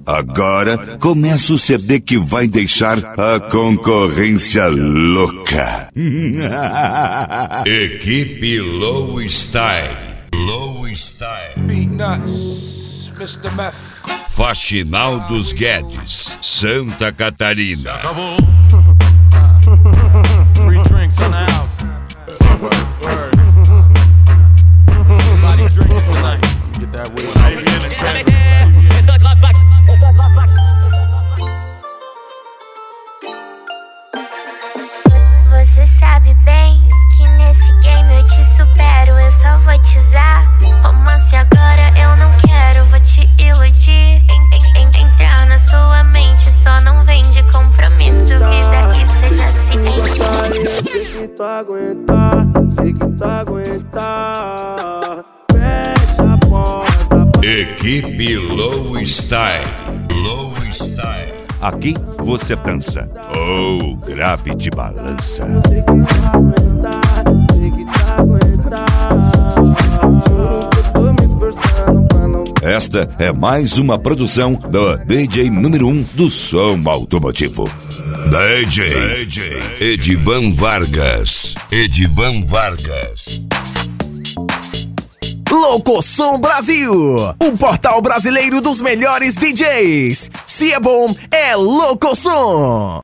Agora começa o CD que vai deixar a concorrência louca. Equipe Low Style. Low Style. Beat Nuts, Mr. Meth. Faxinal dos Guedes, Santa Catarina. Acabou. Free drinks in the house. Word. Somebody drinking tonight. Get that weed. Você sabe bem que nesse game eu te supero. Eu só vou te usar. Romance agora eu não quero, vou te iludir. Entrar na sua mente, só não vem de compromisso. Vida esteja ciente. Sei que tu aguentar, sei que tu aguentar. Fecha a porta. Equipe Low Style. Low Style. Aqui você pensa, oh, grave de balança. Sei que tu aguentar, sei que tu aguentar. Juro que eu tô me esforçando pra não. Esta é mais uma produção do DJ número 1 do som automotivo. DJ Edivan Vargas. Edivan Vargas. Locosom Brasil, o portal brasileiro dos melhores DJs. Se é bom, é Locosom.